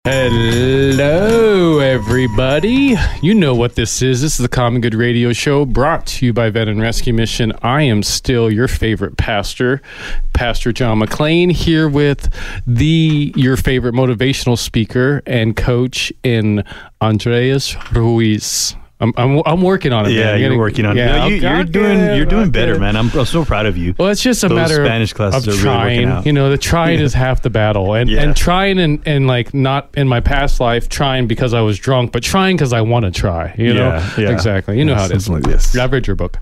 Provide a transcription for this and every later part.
Hello, everybody. You know what this is. This is the Common Good Radio Show brought to you by Vet and Rescue Mission. I am still your favorite pastor, Pastor John McClain, here with your favorite motivational speaker and coach in Andreas Ruiz. I'm working on it. Yeah, man. you're working on it. Yeah, you're doing better, man. I'm so proud of you. Well, it's just a Those matter Spanish classes of are trying. really working out. You know, the trying is half the battle, and trying and like not in my past life trying because I was drunk, but trying because I want to try. You know, exactly. You know how it is. Like this. I've read your book,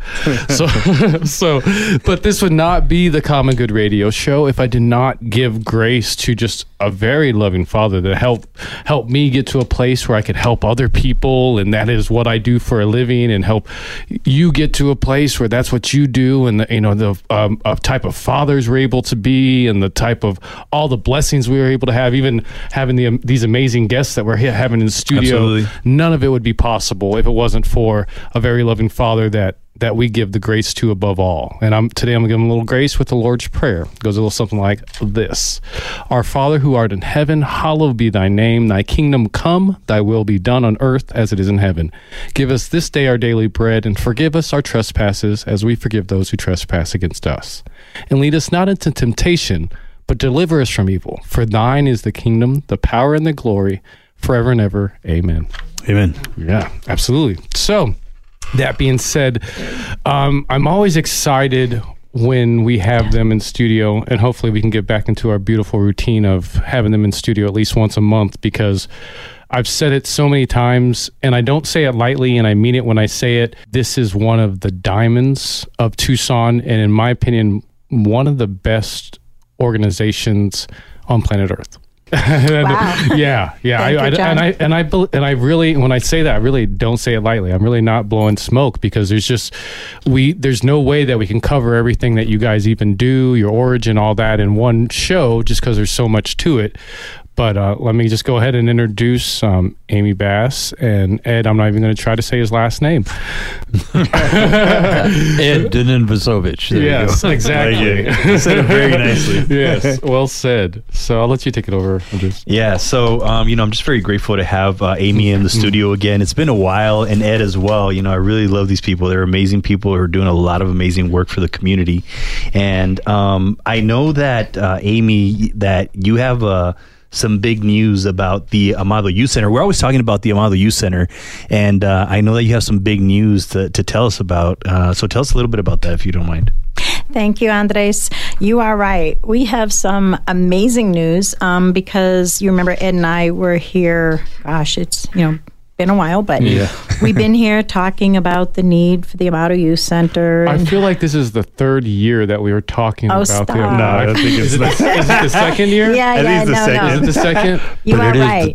so. But this would not be the Common Good Radio Show if I did not give grace to just a very loving Father that helped me get to a place where I could help other people, and that is what I do for a living. And help you get to a place where that's what you do, and the type of fathers we're able to be, and the type of all the blessings we were able to have, even having these amazing guests that we're having in the studio. Absolutely. None of it would be possible if it wasn't for a very loving Father that we give the grace to above all. And today I'm going to give him a little grace with the Lord's Prayer. It goes a little something like this. Our Father who art in heaven, hallowed be thy name. Thy kingdom come, thy will be done on earth as it is in heaven. Give us this day our daily bread, and forgive us our trespasses as we forgive those who trespass against us. And lead us not into temptation, but deliver us from evil. For thine is the kingdom, the power, and the glory, forever and ever. Amen. Amen. Yeah, absolutely. So, that being said, I'm always excited when we have them in studio, and hopefully we can get back into our beautiful routine of having them in studio at least once a month, because I've said it so many times, and I don't say it lightly, and I mean it when I say it. This is one of the diamonds of Tucson, and in my opinion, one of the best organizations on planet Earth. Wow. Yeah. I really, when I say that, I really don't say it lightly. I'm really not blowing smoke, because there's no way that we can cover everything that you guys even do, your origin, all that in one show, just because there's so much to it. But let me just go ahead and introduce Amy Bass and Ed. I'm not even going to try to say his last name. Ed Dinenvasovich. Yes, exactly. You said it very nicely. Yes, well said. So I'll let you take it over, Andres. Yeah, so, I'm just very grateful to have Amy in the studio again. It's been a while, and Ed as well. I really love these people. They're amazing people who are doing a lot of amazing work for the community. And I know that, Amy, that you have some big news about the Amado Youth Center. We're always talking about the Amado Youth Center, and I know that you have some big news to tell us about. So tell us a little bit about that, if you don't mind. Thank you, Andres. You are right. We have some amazing news because you remember Ed and I were here, gosh, it's, been a while, but we've been here talking about the need for the Amado Youth Center. I feel like this is the third year that we were talking about stop. the Amado. I don't think it's is it the second year? Yeah, I think it's the second. Is it the second? You But are it is the right.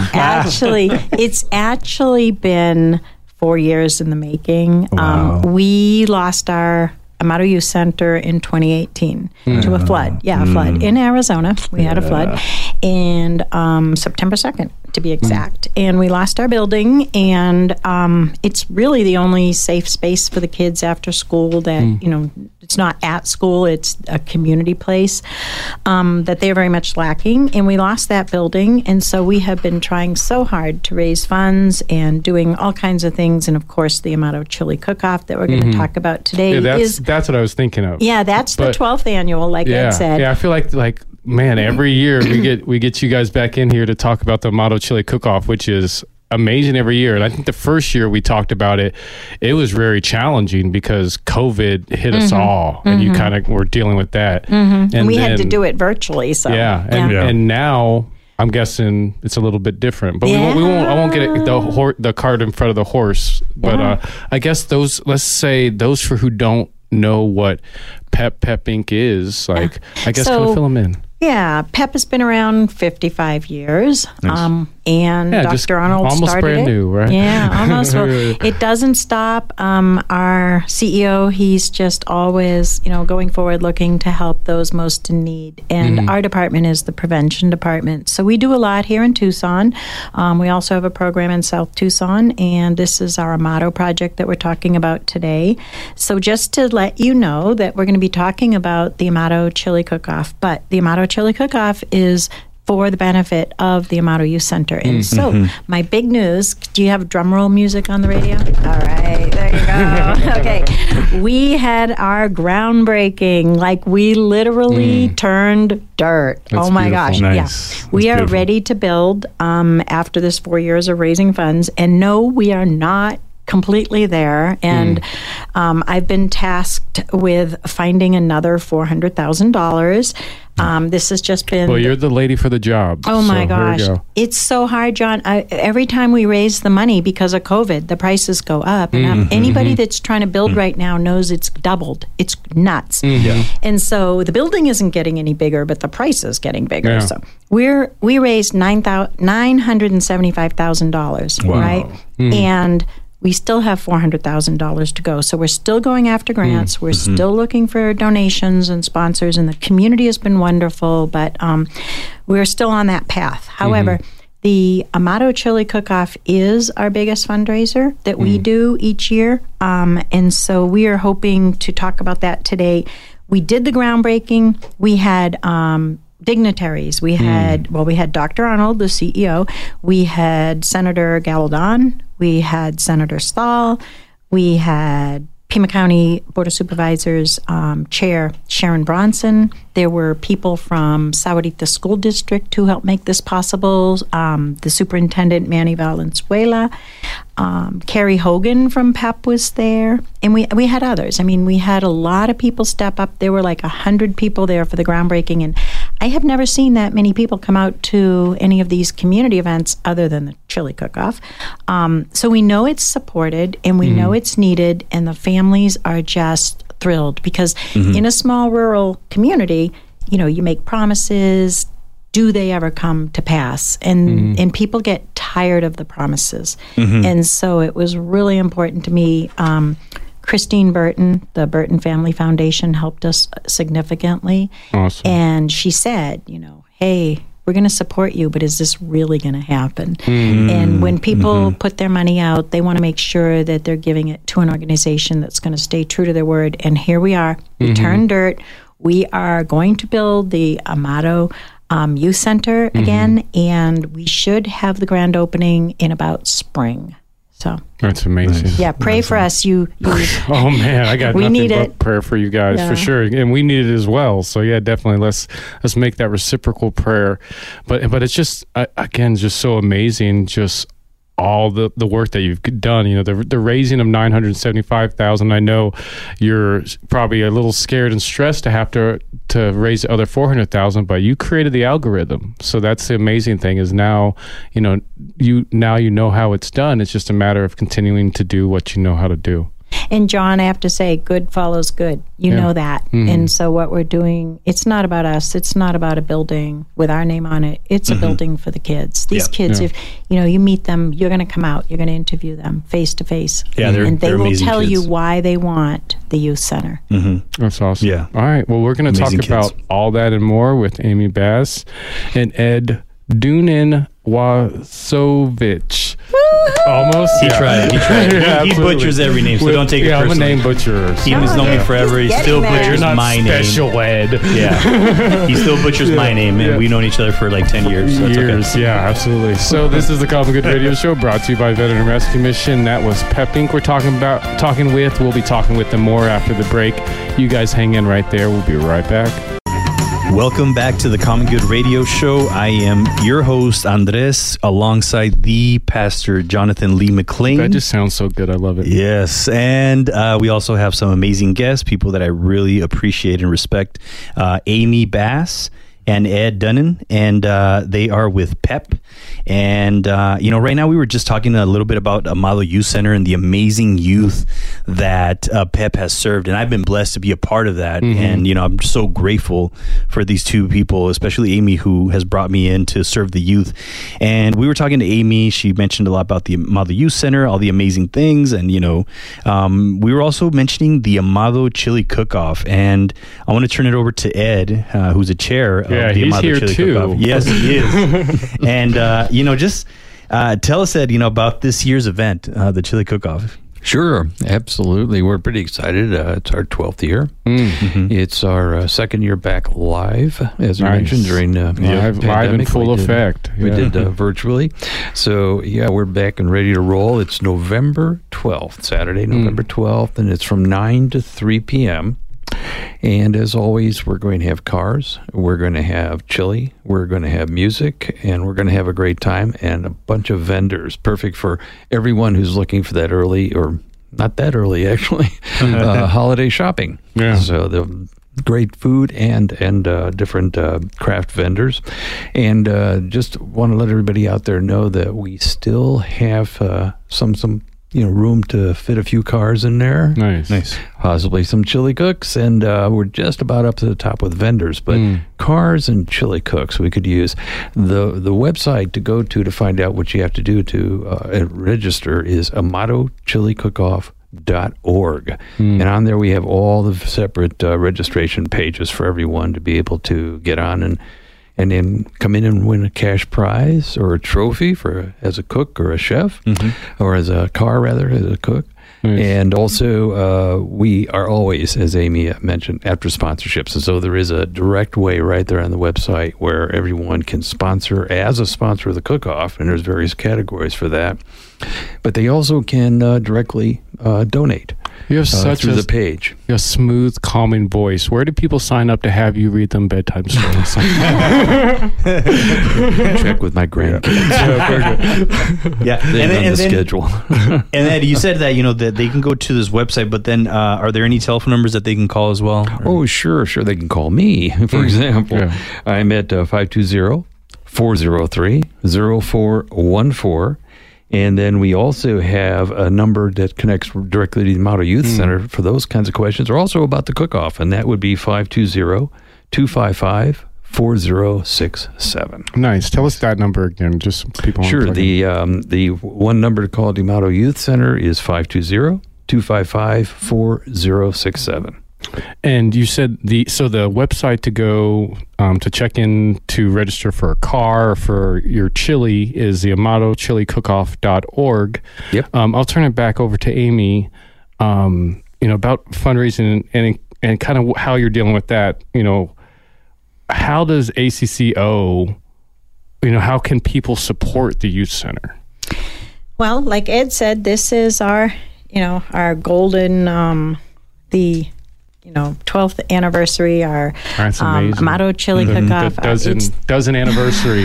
12th. It's actually been 4 years in the making. Wow. We lost our Amado Youth Center in 2018 to a flood. Yeah, a flood in Arizona. We had a flood, and September 2nd, to be exact. And we lost our building, and it's really the only safe space for the kids after school that, it's not at school, it's a community place that they're very much lacking. And we lost that building, and so we have been trying so hard to raise funds and doing all kinds of things. And of course, the Amado Chili Cook-Off that we're going to talk about today that's what I was thinking of. Yeah, that's the 12th annual, like Ed said. Yeah, I feel like man, every year we get you guys back in here to talk about the Amado Chili Cook-Off, which is amazing every year. And I think the first year we talked about it, it was very challenging because COVID hit us all, and you kind of were dealing with that. And we had to do it virtually. So and now I'm guessing it's a little bit different, but I won't get the cart in front of the horse. But I guess let's say those for who don't know what Pep Inc. is, I guess kind of fill them in. Yeah, PEP has been around 55 years. Nice. And Dr. Arnold almost started brand it. new, right? Yeah, almost. Well, it doesn't stop. Our CEO, he's just always, going forward, looking to help those most in need. And our department is the prevention department. So we do a lot here in Tucson. We also have a program in South Tucson, and this is our Amado project that we're talking about today. So just to let you know that we're going to be talking about the Amado Chili Cook-Off, but the Amado Chili Cook-Off is for the benefit of the Amato Youth Center. And so my big news, do you have drum roll music on the radio? All right, there you go. Okay. We had our groundbreaking, like we literally turned dirt. That's oh my beautiful. gosh. Nice. Yeah. That's We are beautiful. ready to build after this 4 years of raising funds. And no, we are not completely there. And I've been tasked with finding another $400,000. This has just been... Well, you're the lady for the job. Oh my so gosh. Here we go. It's so hard, John. Every time we raise the money because of COVID, the prices go up. And anybody that's trying to build right now knows it's doubled. It's nuts. And so the building isn't getting any bigger, but the price is getting bigger. Yeah. So we raised $975,000, right? And we still have $400,000 to go. So we're still going after grants. We're still looking for donations and sponsors, and the community has been wonderful, but we're still on that path. However, the Amato Chili Cook-Off is our biggest fundraiser that we do each year, and so we are hoping to talk about that today. We did the groundbreaking. We had dignitaries. We had Dr. Arnold, the CEO. We had Senator Gallaudet. We had Senator Stahl. We had Pima County Board of Supervisors Chair Sharon Bronson. There were people from Sahuarita School District who helped make this possible. The Superintendent Manny Valenzuela. Carrie Hogan from PEP was there. And we had others. I mean, we had a lot of people step up. There were like 100 people there for the groundbreaking. And I have never seen that many people come out to any of these community events other than the chili cook-off. So we know it's supported and we know it's needed, and the families are just thrilled because in a small rural community, you make promises. Do they ever come to pass? And people get tired of the promises. And so it was really important to me. Christine Burton, the Burton Family Foundation, helped us significantly. Awesome. And she said, hey, we're going to support you, but is this really going to happen? And when people put their money out, they want to make sure that they're giving it to an organization that's going to stay true to their word. And here we are. We turned dirt. We are going to build the Amato Youth Center again, and we should have the grand opening in about spring. So That's amazing. yeah, pray for us. You Oh man, I got We nothing need but it. prayer for you guys Yeah. for sure, and we need it as well. So yeah, definitely let's make that reciprocal prayer. But it's just again just so amazing, just all the work that you've done. The raising of $975,000. I know you're probably a little scared and stressed to have to raise the other $400,000, but you created the algorithm. So that's the amazing thing is now you know how it's done. It's just a matter of continuing to do what you know how to do. And John, I have to say, good follows good. You know that. And so what we're doing, it's not about us. It's not about a building with our name on it. It's a building for the kids. These kids, if you meet them, you're going to come out. You're going to interview them face to face. Yeah, and they they're will amazing tell kids. you why they want the youth center. That's awesome. Yeah. All right. Well, we're going to talk Amazing about kids. all that and more with Amy Bass and Ed Dunin Wasovich. Almost. He tried. Yeah, He absolutely. butchers every name, so don't take it I'm a personally. name butcher. He has known me forever. He He's still getting there. butchers You're not my special, name. Ed. Yeah, he still butchers my name, and we've known each other for like 10 years. So it's Years, okay. yeah, absolutely. So this is the Common Good Radio Show brought to you by Veteran Rescue Mission. That was PEP Inc. We'll be talking with them more after the break. You guys hang in right there. We'll be right back. Welcome back to the Common Good Radio Show. I am your host, Andres, alongside the pastor, Jonathan Lee McLean. That just sounds so good. I love it. Yes, and we also have some amazing guests, people that I really appreciate and respect. Amy Bass and Ed Dunin, and they are with PEP. And, right now we were just talking a little bit about Amato Youth Center and the amazing youth that PEP has served. And I've been blessed to be a part of that. And, I'm so grateful for these two people, especially Amy, who has brought me in to serve the youth. And we were talking to Amy. She mentioned a lot about the Amato Youth Center, all the amazing things. And, we were also mentioning the Amato Chili Cook-Off. And I want to turn it over to Ed, who's a chair of the he's Amato here Chili too. Cook-Off. Yes, he is. And, just tell us, Ed, about this year's event, the Chili Cook-Off. Sure, absolutely. We're pretty excited. It's our 12th year. Mm-hmm. It's our second year back live, as I mentioned, during the pandemic. Live in full effect. We did virtually. So, we're back and ready to roll. It's November 12th, Saturday, November 12th, and it's from 9 to 3 p.m., and as always, we're going to have cars, we're going to have chili, we're going to have music, and we're going to have a great time, and a bunch of vendors, perfect for everyone who's looking for that early, or not that early actually, holiday shopping. Yeah. So the great food and different craft vendors. And just want to let everybody out there know that we still have some room to fit a few cars in there. Nice. Possibly some chili cooks, and we're just about up to the top with vendors, but cars and chili cooks we could use. The website to go to find out what you have to do to register is amatochilicook.org. And on there we have all the separate registration pages for everyone to be able to get on and then come in and win a cash prize or a trophy as a cook or a chef, or as a cook. Nice. And also, we are always, as Amy mentioned, after sponsorships. And so there is a direct way right there on the website where everyone can sponsor as a sponsor of the cook-off, and there's various categories for that. But they also can directly donate. You have such through the page. A smooth, calming voice. Where do people sign up to have you read them bedtime stories? Check with my grandkids. And the schedule. And then you said that that they can go to this website, but then are there any telephone numbers that they can call as well? Oh, sure. They can call me, for example. Yeah. I'm at 520-403-0414. And then we also have a number that connects directly to the Amato Youth Center for those kinds of questions, or also about the cook-off, and that would be 520-255-4067. Nice. Tell us that number again, just so people. Sure. The one number to call the Amato Youth Center is 520-255-4067. And you said the website to go to check in to register for a car or for your chili is the amatochilicook.org. Yep. I'll turn it back over to Amy. About fundraising and kind of how you're dealing with that. How does ACCO? How can people support the youth center? Well, like Ed said, this is our golden 12th anniversary, our Amato Chili Cook-Off. Dozen anniversary.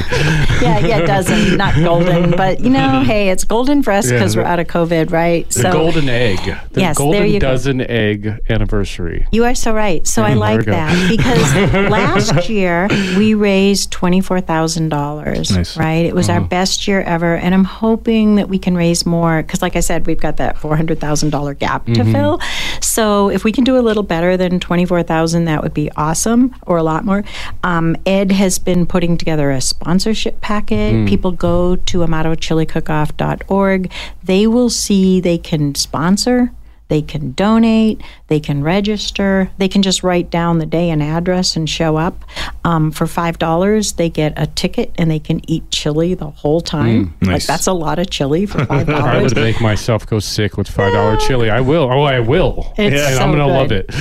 Dozen, not golden, but hey, it's golden for us because we're out of COVID, right? The golden egg. The golden dozen egg anniversary. You are so right. So I like that because last year we raised $24,000, nice. Right? It was our best year ever, and I'm hoping that we can raise more because, like I said, we've got that $400,000 gap to fill. So if we can do a little better than $24,000, that would be awesome, or a lot more. Ed has been putting together a sponsorship packet. People go to amatochilicook.org. They will see they can sponsor, they can donate, they can register, they can just write down the day and address and show up. For $5, they get a ticket and they can eat chili the whole time. Nice. Like, that's a lot of chili for $5. I would make myself go sick with $5 chili. I will. Oh, I will. And I'm going to love it.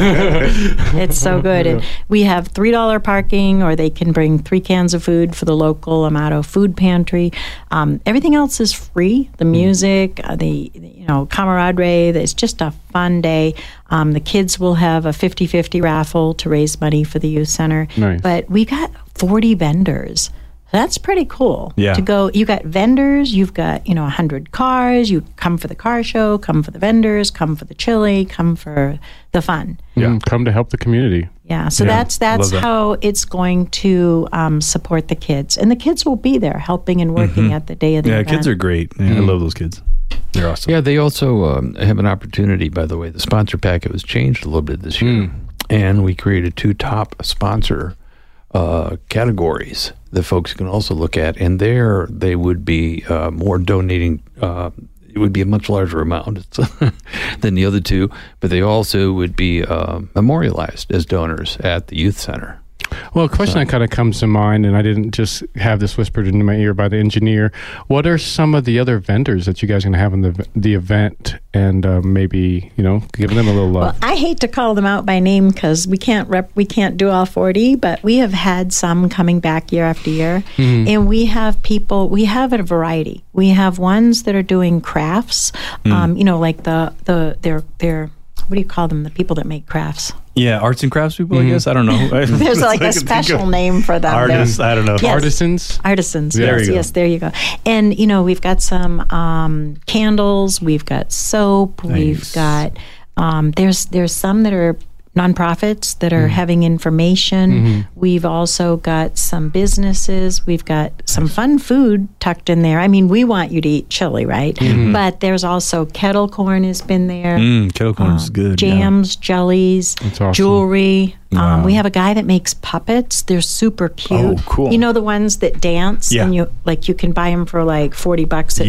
Yeah. It's so good. And we have $3 parking, or they can bring 3 cans of food for the local Amato food pantry. Everything else is free. The music, the camaraderie. It's just a fun day. The kids will have a 50-50 raffle to raise money for the youth center. Nice. But we got 40 vendors. That's pretty cool. Yeah. To go, you got vendors, you've got 100 cars. You come for the car show, come for the vendors, come for the chili, come for the fun. Yeah, come to help the community. Yeah, so that's how it's going to support the kids, and the kids will be there helping and working at the day of the event. Yeah, kids are great. Yeah, I love those kids. They're awesome. Yeah, they also have an opportunity, by the way. The sponsor packet was changed a little bit this year, and we created 2 top sponsor categories that folks can also look at, and there they would be more donating. It would be a much larger amount than the other 2, but they also would be memorialized as donors at the youth center. Well, a question that kind of comes to mind, and I didn't just have this whispered into my ear by the engineer. What are some of the other vendors that you guys are going to have in the event, and maybe giving them a little love? Well, I hate to call them out by name because we can't do all 40, but we have had some coming back year after year, and we have people. We have a variety. We have ones that are doing crafts, like they're what do you call them? The people that make crafts. Yeah, arts and crafts people, I guess. I don't know. There's like a special name for them. Artists, I don't know. Yes. Artisans, yes, there you go. And, we've got some candles, we've got soap, we've got, there's some that are nonprofits that are having information. We've also got some businesses. We've got some fun food tucked in there. I mean, we want you to eat chili, right? But there's also kettle corn has been there. Kettle corn is good. Jams, jellies, awesome. Jewelry. We have a guy that makes puppets. They're super cute. Oh, cool. You know the ones that dance, and you can buy them for like $40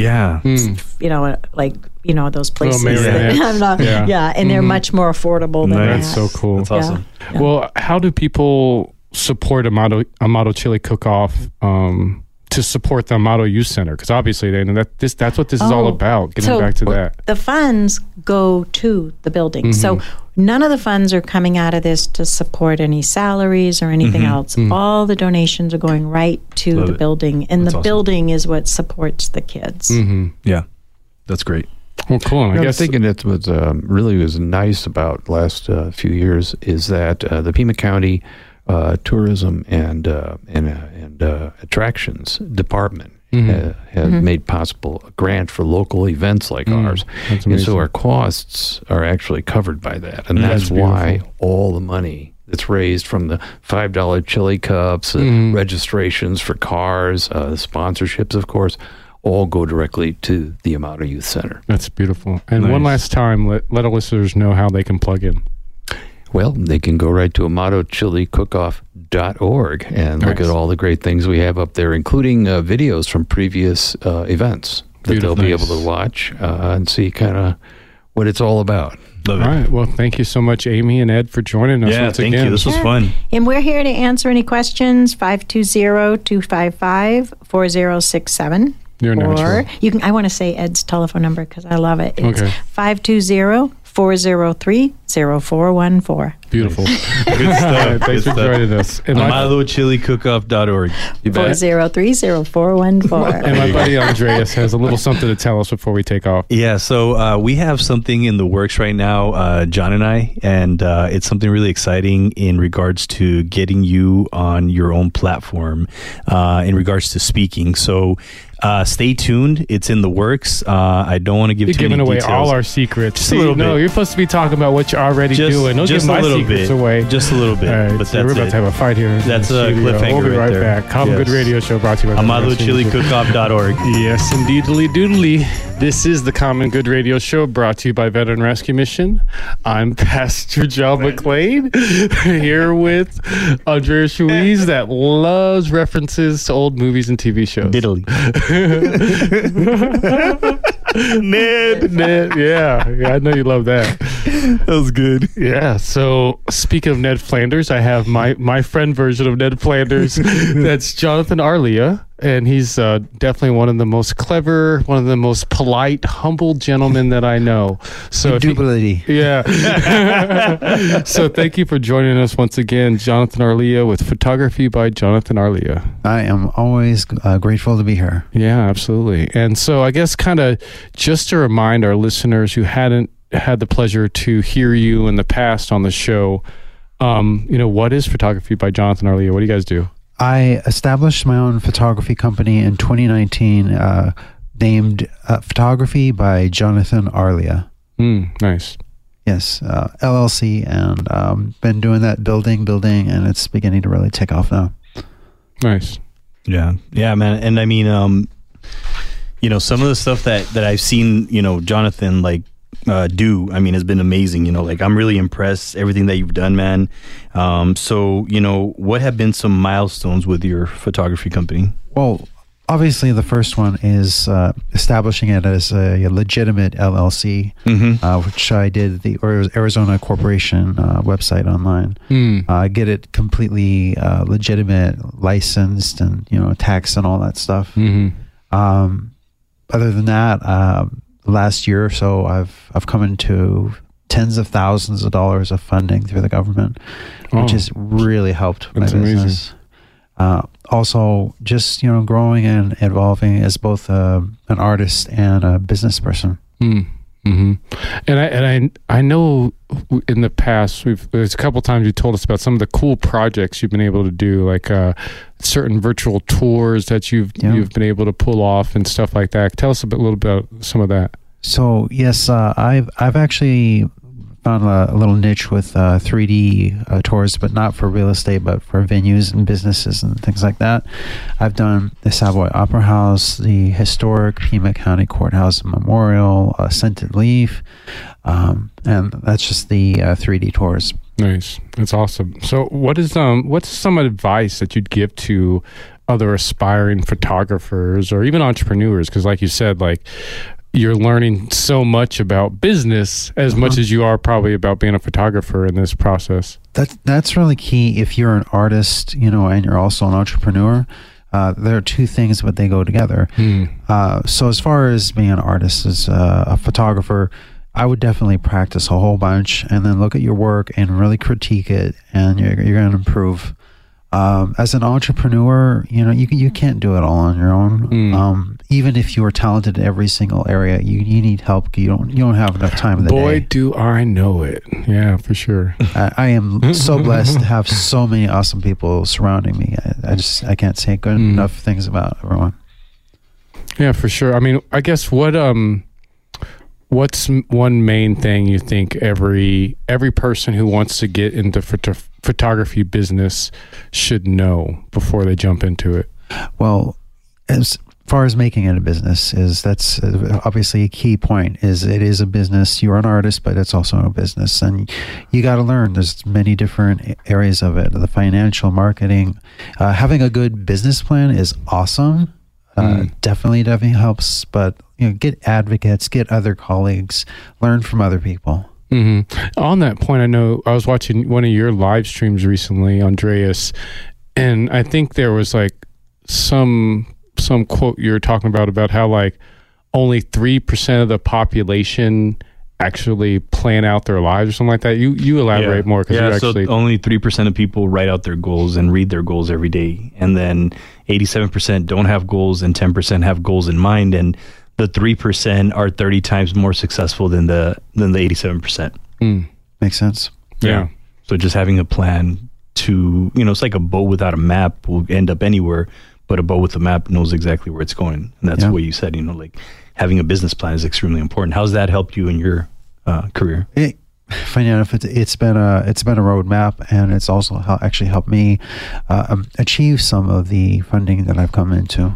at those places. And they're much more affordable than that. That's so cool. That's awesome. Yeah. Well, how do people support Amato Chili Cook-Off to support the Amato Youth Center? Because obviously that's what this is all about, getting back to that. The funds go to the building. So none of the funds are coming out of this to support any salaries or anything else. All the donations are going right to the building, and the building is what supports the kids. Yeah, that's great. Well, cool. I guess I'm thinking that what really was nice about last few years is that the Pima County Tourism and Attractions Department has made possible a grant for local events like ours. And so our costs are actually covered by that. And that's why all the money that's raised from the $5 chili cups, registrations for cars, sponsorships, of course, all go directly to the Amato Youth Center. That's beautiful. And one last time, let our listeners know how they can plug in. Well, they can go right to AmatoChiliCookoff.org and look at all the great things we have up there, including videos from previous events that they'll be able to watch and see kind of what it's all about. Love it. All right. Well, thank you so much, Amy and Ed, for joining us once again. Thank you. This was fun. And we're here to answer any questions, 520-255-4067. You're natural. Or you can. I want to say Ed's telephone number because I love it. It's Okay. 520-403-0414. Beautiful. Good stuff. Thanks for joining us. And AmatoChiliCookoff.org. 403-0414. And my buddy Andreas has a little something to tell us before we take off. Yeah, so we have something in the works right now, John and I, and it's something really exciting in regards to getting you on your own platform in regards to speaking. So stay tuned. It's in the works. I don't want to give You're too many giving away details. all our secrets. Just a little bit. No, you're supposed to be talking about what you're already doing. Don't give my secrets away. Just a little bit. All right, but so we're about to have a fight here. That's a cliffhanger. We'll be right there. back. Common Good Radio Show brought to you by AmatoChiliCookoff.org. Yes, indeedly doodly. This is the Common Good Radio Show brought to you by Veteran Rescue Mission. I'm Pastor John McLean here with Andreas Ruiz that loves references to old movies and TV shows. Diddly. Ned, yeah, I know you love that. That was good. Yeah. So speaking of Ned Flanders, I have my friend version of Ned Flanders. That's Jonathan Arlia, and he's definitely one of the most clever, one of the most polite, humble gentlemen that I know. So So thank you for joining us once again, Jonathan Arlia, with Photography by Jonathan Arlia. I am always grateful to be here. Yeah, absolutely. And so I guess kind of just to remind our listeners who hadn't had the pleasure to hear you in the past on the show, what is Photography by Jonathan Arlia? What do you guys do? I established my own photography company in 2019 named Photography by Jonathan Arlia. Nice. Yes, LLC, and been doing that building, and it's beginning to really take off now. Nice. Yeah, man. And I mean, some of the stuff that I've seen, Jonathan do, I mean, has been amazing. I'm really impressed everything that you've done, man. So what have been some milestones with your photography company? Well, Obviously, the first one is establishing it as a legitimate LLC, which I did the Arizona Corporation website online. Get it completely legitimate, licensed, and taxed and all that stuff. Other than that, last year or so, I've come into tens of thousands of dollars of funding through the government, which has really helped my business. Also, just growing and evolving as both an artist and a business person. And I know in the past there's a couple times you told us about some of the cool projects you've been able to do, like certain virtual tours that you've been able to pull off and stuff like that. Tell us a little about some of that. So yes, I've actually found a little niche with 3D tours, but not for real estate, but for venues and businesses and things like that. I've done the Savoy Opera House, the historic Pima County Courthouse and Memorial, Scented Leaf, and that's just the 3D tours. Nice. That's awesome. So what's some advice that you'd give to other aspiring photographers or even entrepreneurs? Because like you said, you're learning so much about business as much as you are probably about being a photographer in this process. That's really key. If you're an artist, and you're also an entrepreneur, there are two things, but they go together. So as far as being an artist, as a photographer, I would definitely practice a whole bunch and then look at your work and really critique it, and you're going to improve. As an entrepreneur, you can't do it all on your own. Even if you are talented in every single area, you need help. You don't have enough time in the day. Boy, do I know it. Yeah, for sure. I am so blessed to have so many awesome people surrounding me. I can't say good enough things about everyone. Yeah, for sure. I mean, I guess what's one main thing you think every person who wants to get into photography business should know before they jump into it? Well, as far as making it a business, that's obviously a key point. It is a business. You're an artist, but it's also a business, and you got to learn. There's many different areas of it. The financial, marketing, having a good business plan is awesome. Definitely helps. But get advocates, get other colleagues, learn from other people. On that point, I know I was watching one of your live streams recently, Andreas, and I think there was some quote you were talking about how only 3% of the population actually plan out their lives or something like that. You elaborate more, because so only 3% of people write out their goals and read their goals every day, and then 87% don't have goals and 10% have goals in mind, and the 3% are 30 times more successful than the 87%. Makes sense. Yeah. So just having a plan to, it's like a boat without a map will end up anywhere, but a boat with a map knows exactly where it's going. And that's what you said, having a business plan is extremely important. How's that helped you in your career? Funny enough, it's been a roadmap, and it's also actually helped me achieve some of the funding that I've come into.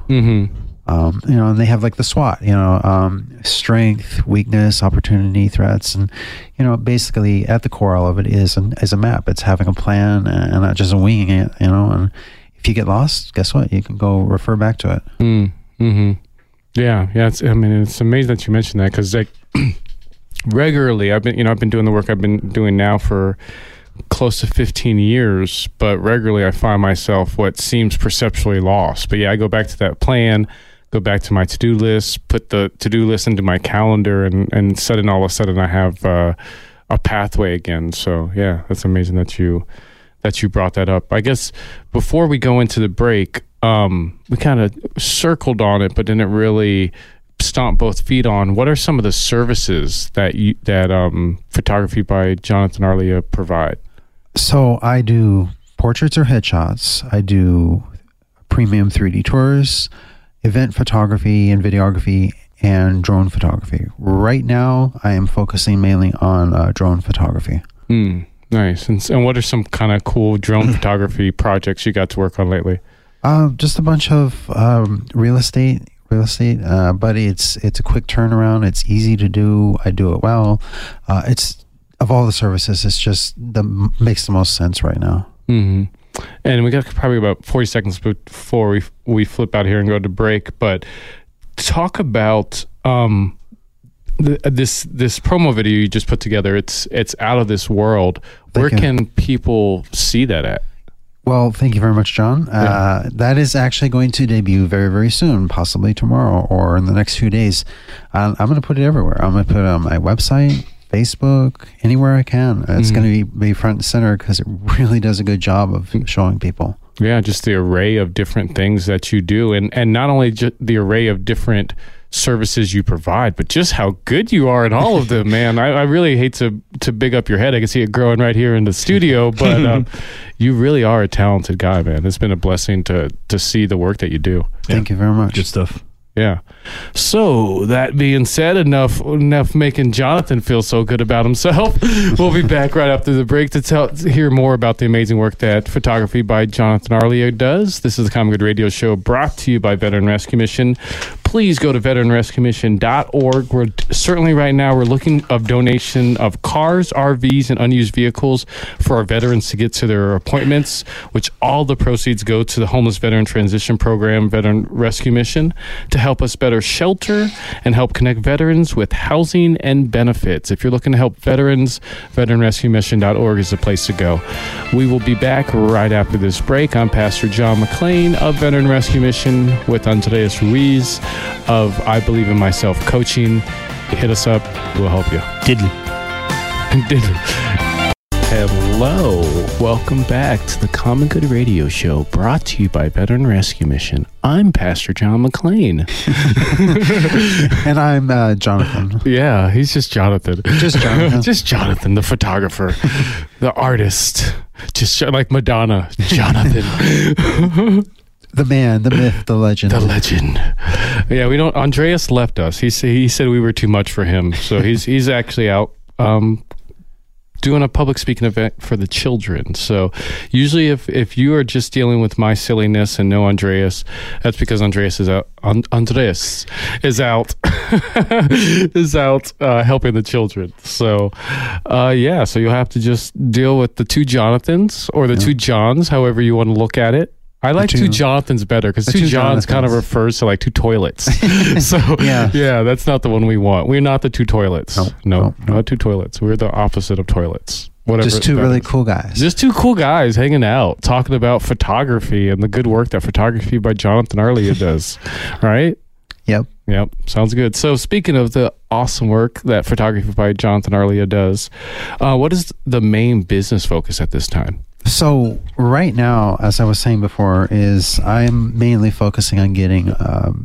And they have the SWOT, strength, weakness, opportunity, threats, and basically at the core of it is a map. It's having a plan and not just winging it, and if you get lost, guess what? You can go refer back to it. Yeah. It's amazing that you mentioned that, because regularly I've been doing the work I've been doing now for close to 15 years, but regularly I find myself what seems perceptually lost. But I go back to that plan, go back to my to-do list, put the to-do list into my calendar, and suddenly all of a sudden I have a pathway again. So that's amazing that you brought that up. I guess before we go into the break, we kind of circled on it, but didn't really stomp both feet on. What are some of the services that Photography by Jonathan Arlia provide? So I do portraits or headshots. I do premium 3D tours, event photography and videography, and drone photography. Right now, I am focusing mainly on drone photography. Nice. And what are some kind of cool drone photography projects you got to work on lately? Just a bunch of real estate, but it's a quick turnaround. It's easy to do. I do it well. It's of all the services, it's just makes the most sense right now. And we got probably about 40 seconds before we flip out here and go to break. But talk about this promo video you just put together. It's out of this world. Where can people see that at? Well, thank you very much, John. That is actually going to debut very, very soon, possibly tomorrow or in the next few days. I'm going to put it everywhere. I'm going to put it on my website, Facebook, anywhere I can. It's going to be front and center because it really does a good job of showing people. Yeah, just the array of different things that you do. And not only just the array of different services you provide, but just how good you are in all of them, man. I really hate to big up your head. I can see it growing right here in the studio, but you really are a talented guy, man. It's been a blessing to see the work that you do. Thank you very much. Good stuff. Yeah. So that being said, enough making Jonathan feel so good about himself. We'll be back right after the break to hear more about the amazing work that Photography by Jonathan Arlia does. This is the Common Good Radio Show brought to you by Veteran Rescue Mission. Please go to veteranrescuemission.org. We're certainly right now we're looking of donation of cars, RVs, and unused vehicles for our veterans to get to their appointments, which all the proceeds go to the Homeless Veteran Transition Program, Veteran Rescue Mission, to help us better shelter and help connect veterans with housing and benefits. If you're looking to help veterans, veteranrescuemission.org is the place to go. We will be back right after this break. I'm Pastor John McClain of Veteran Rescue Mission with Andreas Ruiz of I Believe in Myself Coaching. Hit us up. We'll help you. Diddly. Hello. Welcome back to the Common Good Radio Show brought to you by Veteran Rescue Mission. I'm Pastor John McClain. And I'm Jonathan. Yeah, he's just Jonathan. Just Jonathan. Just Jonathan, the photographer, the artist. Just like Madonna, Jonathan. The man, the myth, the legend. The legend. Yeah, we don't. Andreas left us. He said we were too much for him, so he's actually out doing a public speaking event for the children. So usually, if you are just dealing with my silliness and no Andreas, that's because Andreas is out. Andreas is out helping the children. So yeah, so you'll have to just deal with the two Jonathans or the two Johns, however you want to look at it. I like two Jonathans better because two Johns kind of refers to like two toilets. So yeah, that's not the one we want. We're not the two toilets. No, not two toilets. We're the opposite of toilets. Whatever. Just two really cool guys. Just two cool guys hanging out, talking about photography and the good work that Photography by Jonathan Arlia does. Right? Yep. Sounds good. So speaking of the awesome work that Photography by Jonathan Arlia does, what is the main business focus at this time? So right now, as I was saying before, is I'm mainly focusing on getting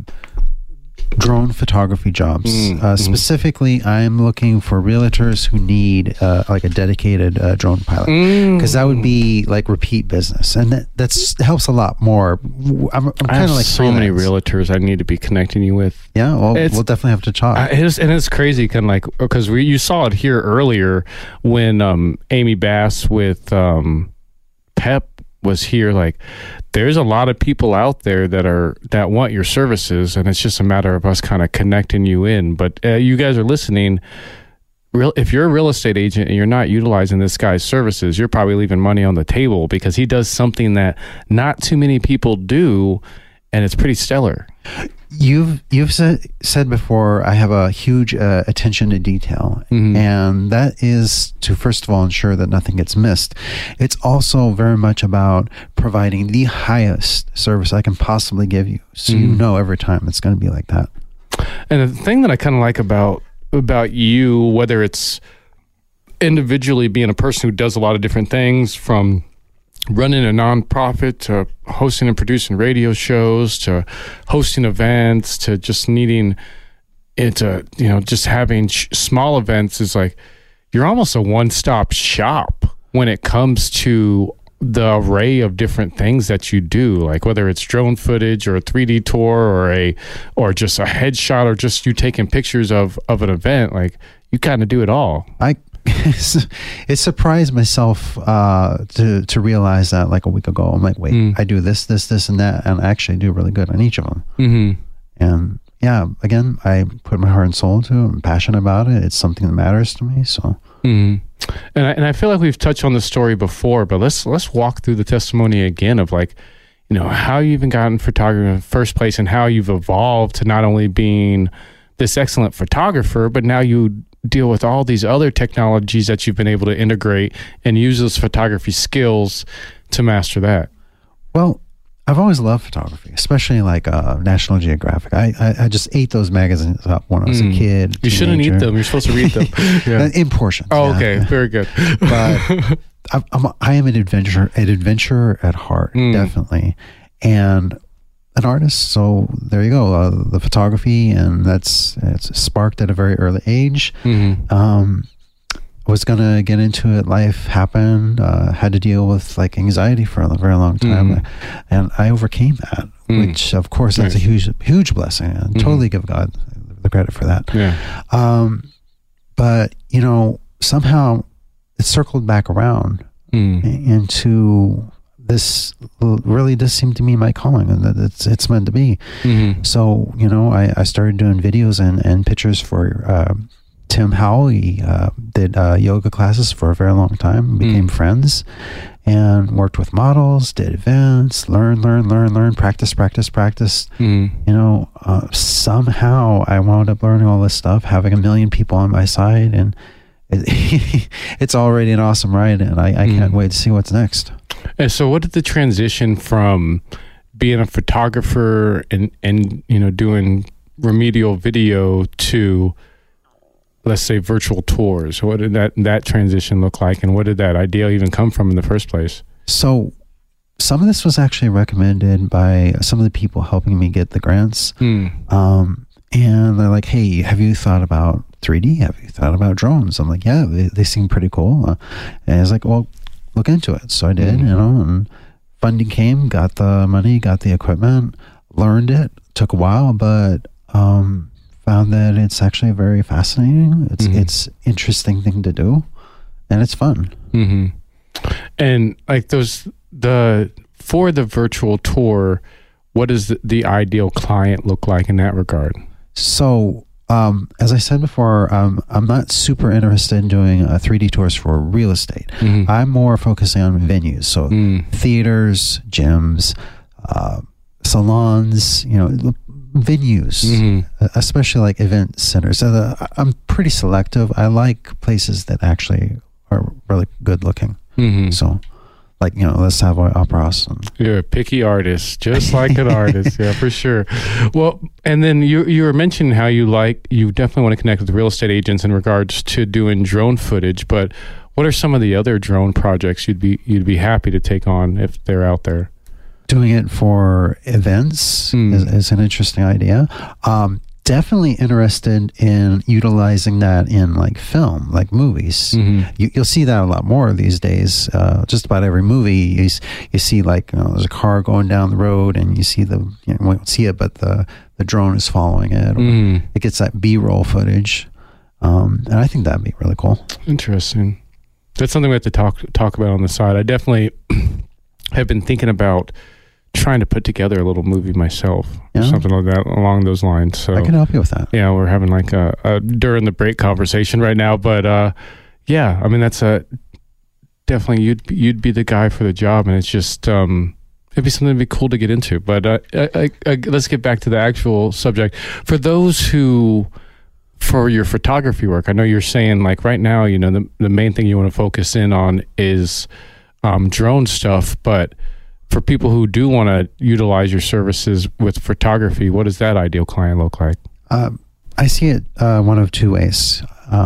drone photography jobs. Specifically, I'm looking for realtors who need like a dedicated drone pilot, because that would be like repeat business, and that helps a lot more. I'm kind of like so many realtors I need to be connecting you with. Yeah, well, we'll definitely have to talk. It's crazy, kind of like because you saw it here earlier when Amy Bass with Pep was here. Like, there's a lot of people out there that want your services, and it's just a matter of us kind of connecting you in. But you guys are listening. If you're a real estate agent and you're not utilizing this guy's services, you're probably leaving money on the table because he does something that not too many people do, and it's pretty stellar. You've said before, I have a huge attention to detail, and that is to first of all ensure that nothing gets missed. It's also very much about providing the highest service I can possibly give you, so you know every time it's going to be like that. And the thing that I kind of like about you, whether it's individually being a person who does a lot of different things, from running a nonprofit to hosting and producing radio shows to hosting events to just needing it to, just having small events, is like you're almost a one-stop shop when it comes to the array of different things that you do, like whether it's drone footage or a 3D tour or just a headshot or just you taking pictures of an event. Like, you kind of do it all. It surprised myself to realize that like a week ago. I'm like, wait, I do this, and that, and I actually do really good on each of them. And yeah, again, I put my heart and soul into it. I'm passionate about it. It's something that matters to me. So, and I feel like we've touched on the story before, but let's walk through the testimony again of like, you know, how you even got in photography in the first place and how you've evolved to not only being this excellent photographer, but now you deal with all these other technologies that you've been able to integrate and use those photography skills to master that. Well, I've always loved photography, especially like National Geographic. I just ate those magazines up when I was a kid. You shouldn't eat them. You're supposed to read them. Yeah. In portions. Oh, yeah. okay. Very good. But I am an adventurer at heart, definitely, and an artist. So there you go. The photography, and it's sparked at a very early age. Was going to get into it. Life happened. Had to deal with like anxiety for a very long time, and I overcame that. Which, of course, that's a huge blessing. I totally give God the credit for that. Yeah. But you know, somehow it circled back around into this. Really does seem to be my calling, and that it's meant to be. So you know, I started doing videos and pictures for Tim Howell. He did yoga classes for a very long time, became friends, and worked with models, did events, learn, practice. You know, somehow I wound up learning all this stuff, having 1 million people on my side, and it's already an awesome ride, and I can't wait to see what's next. And so what did the transition from being a photographer and you know, doing remedial video to, let's say, virtual tours? What did that transition look like, and what did that idea even come from in the first place? So some of this was actually recommended by some of the people helping me get the grants. And they're like, hey, have you thought about 3D? Have you thought about drones? I'm like, yeah, they seem pretty cool. And it's like, well, look into it. So I did, you know, and funding came, got the money, got the equipment, learned it. Took a while, but found that it's actually very fascinating. It's interesting thing to do, and it's fun. And like for the virtual tour, what does the ideal client look like in that regard? So, as I said before, I'm not super interested in doing 3D tours for real estate. I'm more focusing on venues, so theaters, gyms, salons, you know, venues, especially like event centers. So I'm pretty selective. I like places that actually are really good looking. So, like, you know, let's have an opera house. You're a picky artist, just like an artist. Yeah, for sure. Well, and then you were mentioning how you definitely want to connect with real estate agents in regards to doing drone footage, but what are some of the other drone projects you'd be happy to take on if they're out there? Doing it for events is an interesting idea. Definitely interested in utilizing that in like film, like movies. You'll see that a lot more these days. Just about every movie, you see like, you know, there's a car going down the road, and you see you won't see it, but the drone is following it. Or it gets that B-roll footage, and I think that'd be really cool. Interesting. That's something we have to talk about on the side. I definitely have been thinking about trying to put together a little movie myself, or something like that along those lines. So I can help you with that. Yeah, we're having like a during the break conversation right now, but yeah, I mean, that's definitely you'd be the guy for the job, and it's just it'd be something that'd be cool to get into. But let's get back to the actual subject. For those who, for your photography work, I know you're saying like right now, you know, the main thing you want to focus in on is drone stuff, but for people who do want to utilize your services with photography, what does that ideal client look like? I see it one of two ways.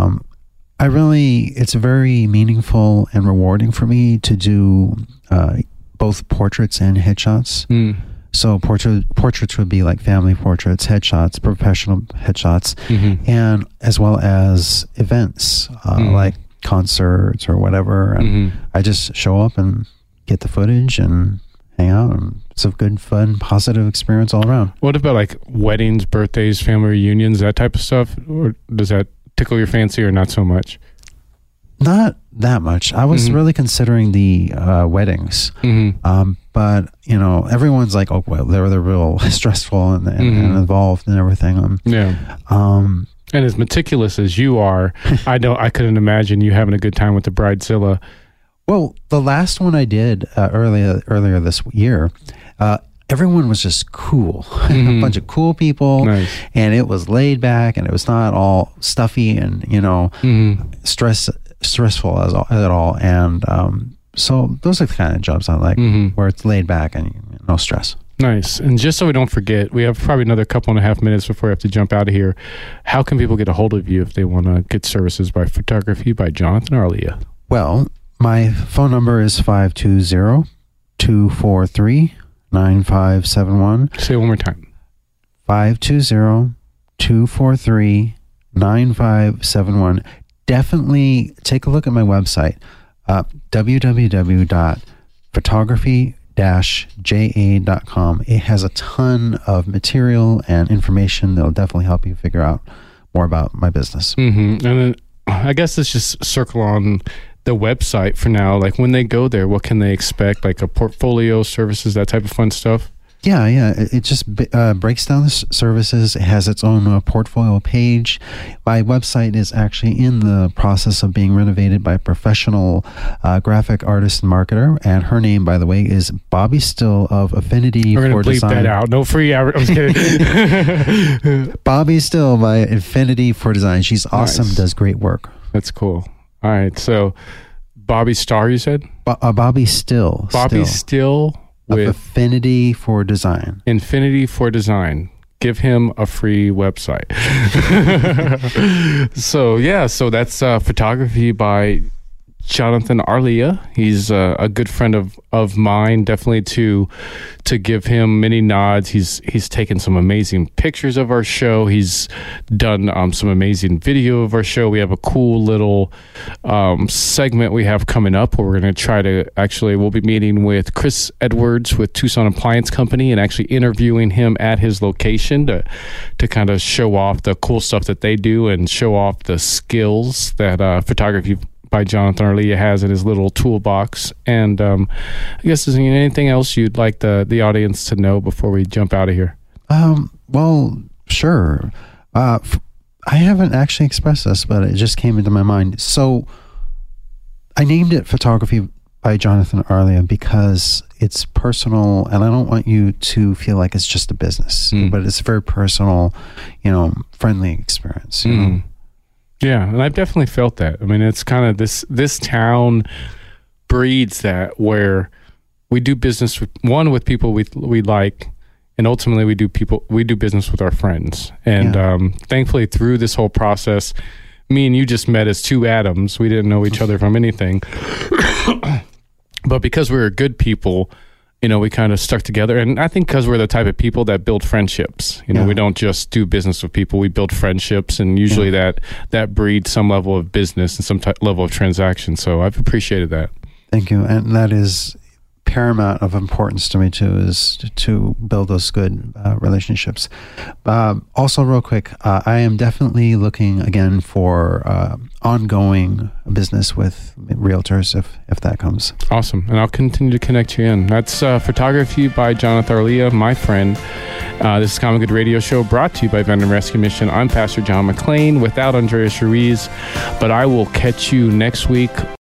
It's very meaningful and rewarding for me to do both portraits and headshots. So portraits would be like family portraits, headshots, professional headshots, and as well as events like concerts or whatever. And I just show up and get the footage and hang out, and it's a good, fun, positive experience all around. What about like weddings, birthdays, family reunions, that type of stuff? Or does that tickle your fancy or not so much? Not that much. I was really considering the weddings, but everyone's like, "Oh, well, they're real stressful and involved and everything." And as meticulous as you are, I couldn't imagine you having a good time with the bridezilla. Well, the last one I did earlier this year, everyone was just cool, a bunch of cool people, and it was laid back, and it was not all stuffy and stressful at all. And so those are the kind of jobs I like, where it's laid back and no stress. Nice. And just so we don't forget, we have probably another couple and a half minutes before we have to jump out of here. How can people get a hold of you if they want to get services by Photography by Jonathan Arlia? Well, my phone number is 520-243-9571. Say it one more time. 520-243-9571. Definitely take a look at my website, www.photography-ja.com. It has a ton of material and information that'll definitely help you figure out more about my business. And then I guess let's just circle on the website for now. Like when they go there, what can they expect? Like a portfolio, services, that type of fun stuff? Yeah. It just breaks down the services. It has its own portfolio page. My website is actually in the process of being renovated by a professional graphic artist and marketer. And her name, by the way, is Bobby Still of Affinity We're for bleep Design. that out. No free I'm just kidding. Bobby Still by Affinity for Design. She's awesome, does great work. That's cool. All right. So Bobby Starr, you said? Bobby Still. Bobby Still. With Affinity for Design. Infinity for Design. Give him a free website. So that's Photography by Jonathan Arlia. He's a good friend of mine. Definitely to give him many nods. He's taken some amazing pictures of our show. He's done some amazing video of our show. We have a cool little segment we have coming up where we're going to try to we'll be meeting with Chris Edwards with Tucson Appliance Company and actually interviewing him at his location to kind of show off the cool stuff that they do and show off the skills that Photography by Jonathan Arlia has in his little toolbox. And I guess is there anything else you'd like the audience to know before we jump out of here? Well, sure. I haven't actually expressed this, but it just came into my mind. So I named it Photography by Jonathan Arlia because it's personal, and I don't want you to feel like it's just a business, but it's a very personal, friendly experience. You know? Yeah, and I've definitely felt that. I mean, it's kind of this town breeds that, where we do business with people we like, and ultimately we do business with our friends. And thankfully, through this whole process, me and you just met as two atoms. We didn't know each other from anything, but because we were good people, we kind of stuck together. And I think because we're the type of people that build friendships, we don't just do business with people, we build friendships, and usually that breeds some level of business and some level of transaction. So I've appreciated that. Thank you. And that is paramount of importance to me too, is to build those good relationships. Also, real quick, I am definitely looking again for ongoing business with realtors if that comes. Awesome. And I'll continue to connect you in. That's Photography by Jonathan Arlia, my friend. This is Common Good Radio Show, brought to you by Veteran Rescue Mission. I'm Pastor John McClain without Andreas Ruiz, but I will catch you next week.